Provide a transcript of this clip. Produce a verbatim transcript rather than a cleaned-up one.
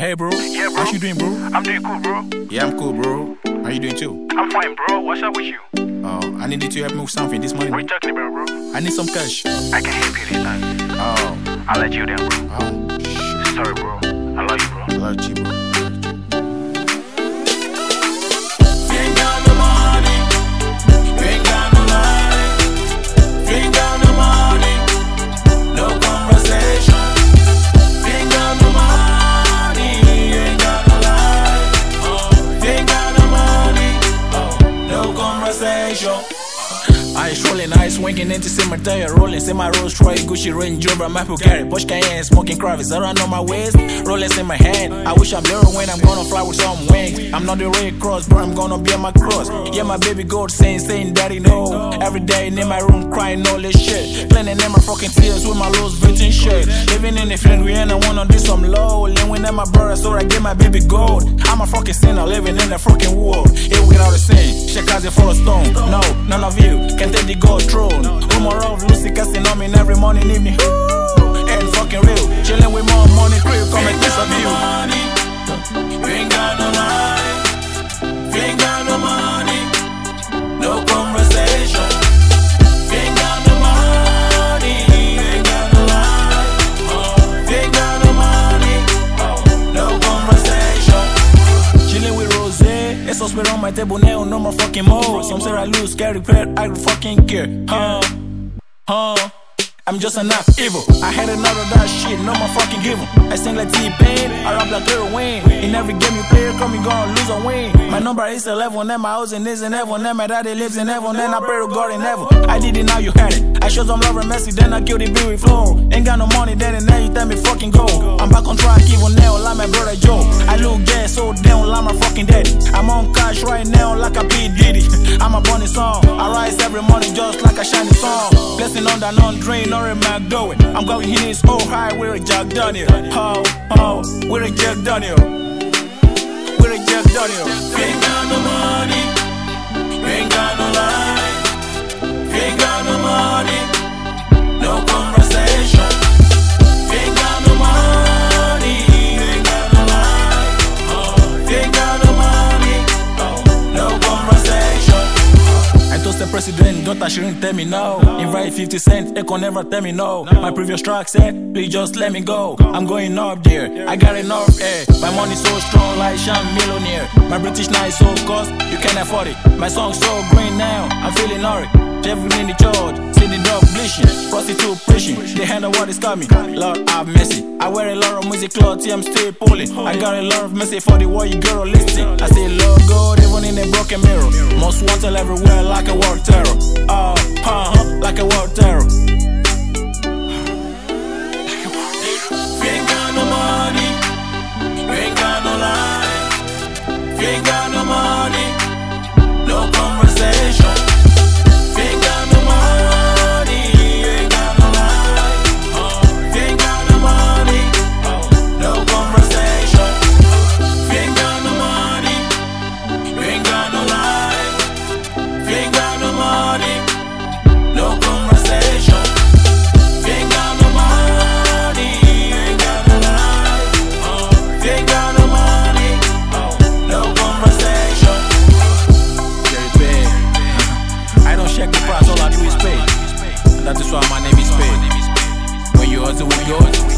Hey, bro. Yeah, bro. How you doing, bro? I'm doing cool, bro. Yeah, I'm cool, bro. How you doing too? I'm fine, bro. What's up with you? Oh, I needed to help me with something this morning. What are you talking about, bro? I need some cash. I can help you this time. Oh, I'll let you down, bro. oh, shit. Sorry, bro. I love you, bro. I love you, bro. Ice rolling, ice swinging into cemetery, rolling, see my Rolls Royce, Gucci, Range Rover, my Bugatti, Porsche Cayenne, smoking Kravis, I don't know my waist, rolling in my hand. I wish I'm there when I'm gonna fly with some wings. I'm not the Red Cross, but I'm gonna be on my cross. Yeah, my baby gold saying, saying, daddy no. Every day in my room crying all this shit, cleaning in my fucking tears with my Louis Vuitton shirt. Living in the feeling we ain't, I wanna do some low. Living in my brother, so I get my baby gold. I'm a fucking sinner, living in the fucking world. Here without a sin, shake out the full stone. No, none of you can take the gold throne. Rumor of Lucy casting on me every morning, evening. Ain't fucking real. Chilling with more money, crib, come and piece of you. You ain't got no life. You ain't got no money. No conversation. You ain't got no money. You ain't got no life. You ain't got no money. No conversation. Chilling with Rose. It's all spit on my table now, no more fucking more. Some say I lose, carry pet, I fucking care. Huh? Huh? I'm just enough evil. I had enough of that shit, no more fucking give 'em. I sing like T-Pain, I rap like Lil Wayne. In every game you play, come you gonna lose or win. My number is eleven, and my house is in heaven, and my daddy lives in heaven, and I pray to God in heaven. I did it, now you had it. I show some love and mercy, then I kill the beat with flow. Ain't got no money, then and now you tell me fucking go. I'm back on track, even now, like my brother Joe. I look dead, so down like my fucking daddy. I'm on cash right now, like a P. Diddy. I'm a bunny song. I rise every morning just like a shiny song. Blessing on that non-drain or a McDowell. I'm going in his whole high, we're a Jack Daniel. Oh, oh, we're a Jack Daniel. We're a Jack Daniel. You ain't got no money. You ain't got no life. You ain't got no money. No conversation. You ain't got no money. You ain't got no life. You ain't got no money. No conversation. I toast the president, daughter she didn't tell me no. Invite fifty cent, they can never tell me no. My previous track said, please just let me go. I'm going up there, I got enough air. My money so strong like Sham Millionaire. My British night so cost, you can't afford it. My song so green now, I'm feeling alright. Every minute charge, see the dog bleaching, prostitute preaching. They handle what is coming. Lord have mercy. I wear a lot of music clothes, yeah, I'm still pulling. I got a lot of mercy for the war you girl listening. I say Lord God, even in a broken mirror. Most wanted everywhere like a war terror. Oh, uh, like a war terror. You ain't got no money. You ain't got no life. You ain't got no money. No conversation. That is why my name is Paid. When you hustle with God,